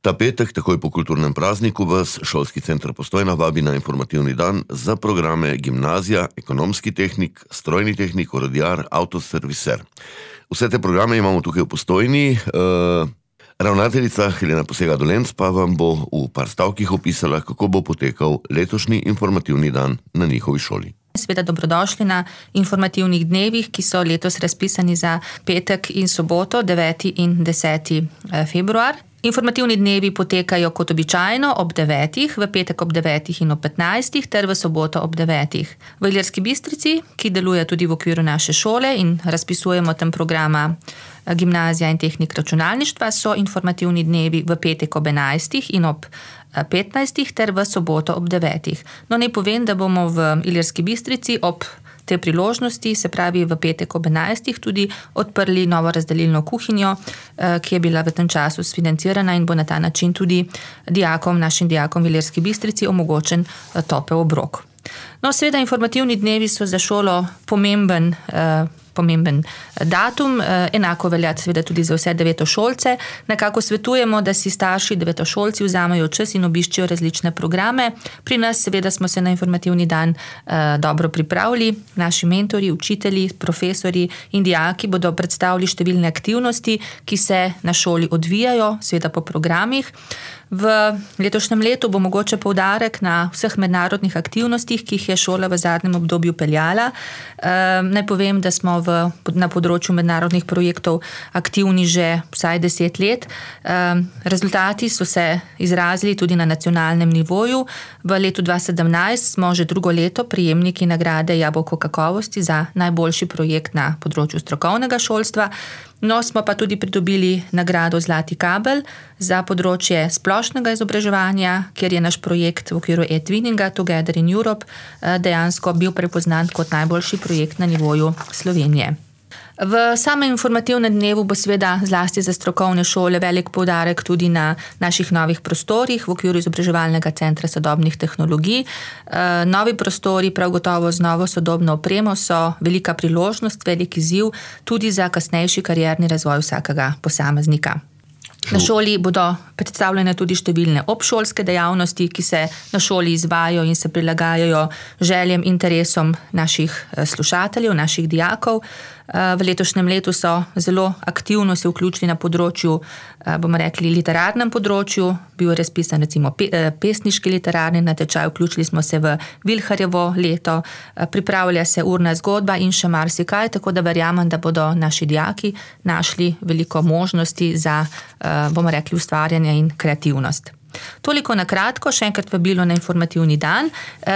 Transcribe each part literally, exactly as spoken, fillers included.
Ta petek, takoj po kulturnem prazniku, vas Šolski center Postojna vabi na informativni dan za programe gimnazija, ekonomski tehnik, strojni tehnik, orodjar, avtoserviser. Vse te programe imamo tukaj v Postojni. Uh, ravnateljica Helena Posega-Dolenc pa vam bo v par stavkih opisala, kako bo potekal letošnji informativni dan na njihovi šoli. Seveda dobrodošli na informativnih dnevih, ki so letos razpisani za petek in soboto, deveti in deseti februar. Informativni dnevi potekajo kot običajno ob devetih, v petek ob devetih in ob petnajstih ter v soboto ob devetih. V Ilirski Bistrici, ki deluje tudi v okviru naše šole in razpisujemo tam programa gimnazija in tehnik računalništva, so informativni dnevi v petek ob enajstih in ob petnajstih ter v soboto ob devetih. No, naj povem, da bomo v Ilirski Bistrici ob te priložnosti, se pravi v petek ob enajstih, tudi odprli novo razdelilno kuhinjo, ki je bila v tem času sfinancirana in bo na ta način tudi dijakom, našim dijakom v Ilirski Bistrici omogočen topel obrok. No, seveda informativni dnevi so za šolo pomemben pomemben datum, enako velja seveda tudi za vse devetošolce. Nekako svetujemo, da si starši devetošolci vzamejo čas in obiščejo različne programe. Pri nas seveda smo se na informativni dan eh, dobro pripravili. Naši mentori, učitelji, profesori in dijaki bodo predstavili številne aktivnosti, ki se na šoli odvijajo, seveda po programih. V letošnjem letu bo mogoče poudarek na vseh mednarodnih aktivnostih, ki jih je šola v zadnjem obdobju peljala. E, naj povem, da smo v, na področju mednarodnih projektov aktivni že vsaj deset let. E, rezultati so se izrazili tudi na nacionalnem nivoju. V letu dva tisoč sedemnajst smo že drugo leto prejemniki nagrade Jabolko kakovosti za najboljši projekt na področju strokovnega šolstva. No, smo pa tudi pridobili nagrado Zlati kabel za področje splošnega izobraževanja, kjer je naš projekt v okviru e-twinninga Together in Europe dejansko bil prepoznan kot najboljši projekt na nivoju Slovenije. V samem informativnem dnevu bo seveda zlasti za strokovne šole velik poudarek tudi na naših novih prostorih v okviru izobraževalnega centra sodobnih tehnologij. Novi prostori, prav gotovo z novo sodobno opremo, so velika priložnost, velik izziv tudi za kasnejši karierni razvoj vsakega posameznika. Na šoli bodo predstavljene tudi številne obšolske dejavnosti, ki se na šoli izvajajo in se prilagajajo željem, interesom naših slušateljev, naših dijakov. V letošnjem letu so zelo aktivno se vključili na področju, bomo rekli, literarnem področju. Bil je razpisan recimo pesniški literarni natečaj, vključili smo se v Vilharjevo leto, pripravlja se urna zgodba in še marsikaj, tako da verjamem, da bodo naši dijaki našli veliko možnosti za, bomo rekli, ustvarjanje in kreativnost. Toliko na kratko, še enkrat vabilo na informativni dan.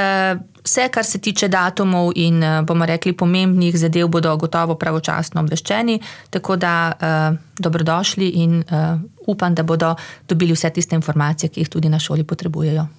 Vse, kar se tiče datumov in, bomo rekli, pomembnih zadev, bodo gotovo pravočasno obveščeni, tako da dobrodošli in upam, da bodo dobili vse tiste informacije, ki jih tudi na šoli potrebujejo.